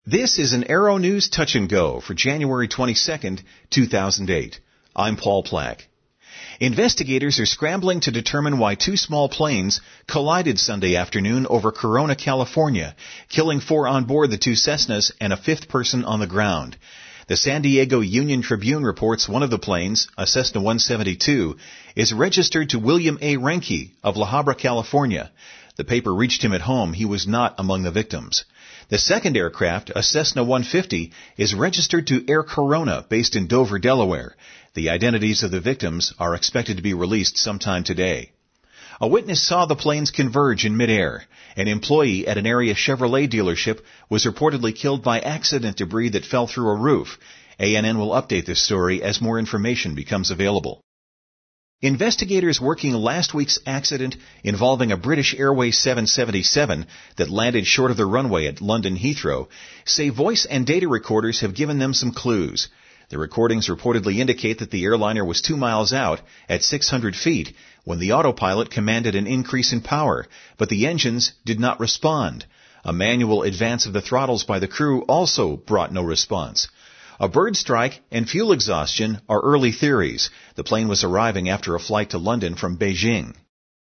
This is an Aero News Touch and Go for January 22nd, 2008. I'm Paul Plack. Investigators are scrambling to determine why two small planes collided Sunday afternoon over Corona, California, killing 4 on board the 2 Cessnas and a 5th person on the ground. The San Diego Union Tribune reports one of the planes, a Cessna 172, is registered to William A. Renke of La Habra, California. The paper reached him at home. He was not among the victims. The second aircraft, a Cessna 150, is registered to Air Corona, based in Dover, Delaware. The identities of the victims are expected to be released sometime today. A witness saw the planes converge in midair. An employee at an area Chevrolet dealership was reportedly killed by accident debris that fell through a roof. ANN will update this story as more information becomes available. Investigators working last week's accident involving a British Airways 777 that landed short of the runway at London Heathrow say voice and data recorders have given them some clues. The recordings reportedly indicate that the airliner was 2 miles out at 600 feet when the autopilot commanded an increase in power, but the engines did not respond. A manual advance of the throttles by the crew also brought no response. A bird strike and fuel exhaustion are early theories. The plane was arriving after a flight to London from Beijing.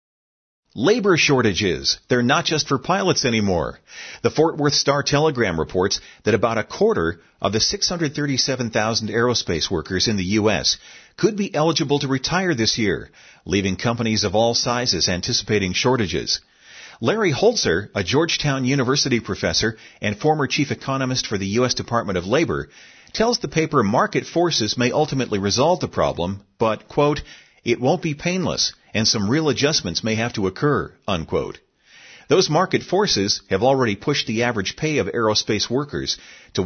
Labor shortages. They're not just for pilots anymore. The Fort Worth Star-Telegram reports that about a quarter of the 637,000 aerospace workers in the U.S. could be eligible to retire this year, leaving companies of all sizes anticipating shortages. Larry Holzer, a Georgetown University professor and former chief economist for the U.S. Department of Labor, tells the paper market forces may ultimately resolve the problem, but, quote, it won't be painless, and some real adjustments may have to occur, unquote. Those market forces have already pushed the average pay of aerospace workers to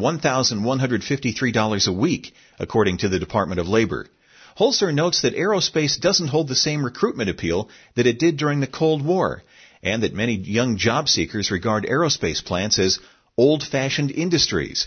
$1,153 a week, according to the Department of Labor. Holzer notes that aerospace doesn't hold the same recruitment appeal that it did during the Cold War, and that many young job seekers regard aerospace plants as old-fashioned industries.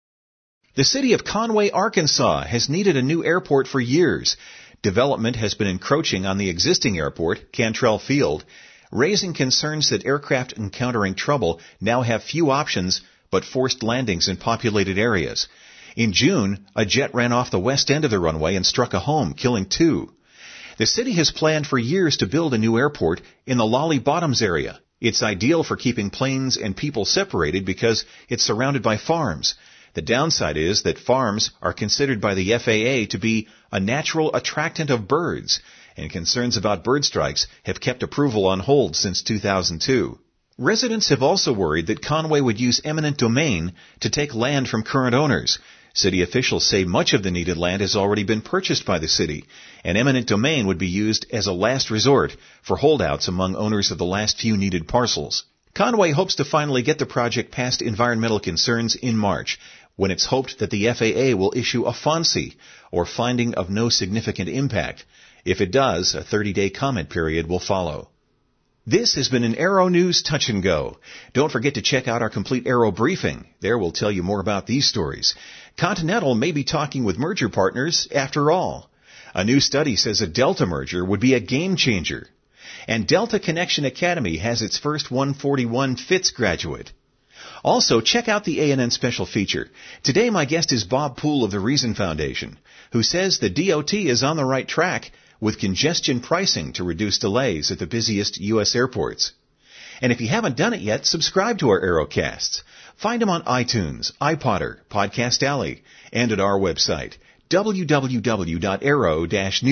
The city of Conway, Arkansas has needed a new airport for years. Development has been encroaching on the existing airport, Cantrell Field, raising concerns that aircraft encountering trouble now have few options but forced landings in populated areas. In June, a jet ran off the west end of the runway and struck a home, killing 2. The city has planned for years to build a new airport in the Lolly Bottoms area. It's ideal for keeping planes and people separated because it's surrounded by farms. The downside is that farms are considered by the FAA to be a natural attractant of birds, and concerns about bird strikes have kept approval on hold since 2002. Residents have also worried that Conway would use eminent domain to take land from current owners. City officials say much of the needed land has already been purchased by the city, and eminent domain would be used as a last resort for holdouts among owners of the last few needed parcels. Conway hopes to finally get the project past environmental concerns in March, when it's hoped that the FAA will issue a FONSI, or finding of no significant impact. If it does, a 30-day comment period will follow. This has been an Aero News Touch and Go. Don't forget to check out our complete Aero briefing. There we'll tell you more about these stories. Continental may be talking with merger partners after all. A new study says a Delta merger would be a game changer. And Delta Connection Academy has its first 141 FITS graduate. Also, check out the ANN special feature. Today my guest is Bob Poole of the Reason Foundation, who says the DOT is on the right track with congestion pricing to reduce delays at the busiest U.S. airports. And if you haven't done it yet, subscribe to our Aerocasts. Find them on iTunes, iPodder, Podcast Alley, and at our website,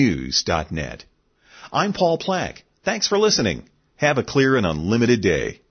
www.aero-news.net. I'm Paul Plack. Thanks for listening. Have a clear and unlimited day.